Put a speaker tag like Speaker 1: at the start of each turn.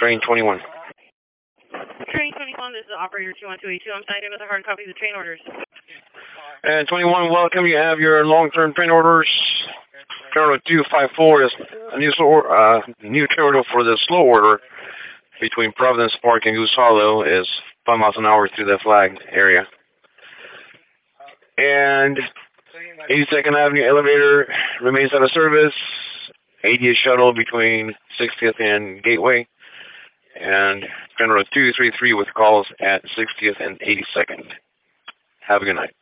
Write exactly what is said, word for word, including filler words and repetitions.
Speaker 1: train twenty-one.
Speaker 2: Train twenty-one, this is operator two one two eight two. I'm signed in with a hard copy of the train orders.
Speaker 1: And twenty-one, welcome. You have your long-term train orders. Train order two five four is a new, uh, new train order for the slow order between Providence Park and Goose Hollow is five miles an hour through the flag area. And eighty-second Avenue elevator remains out of service. eightieth shuttle between sixtieth and Gateway. And train order two three three with calls at sixtieth and eighty-second. Have a good night.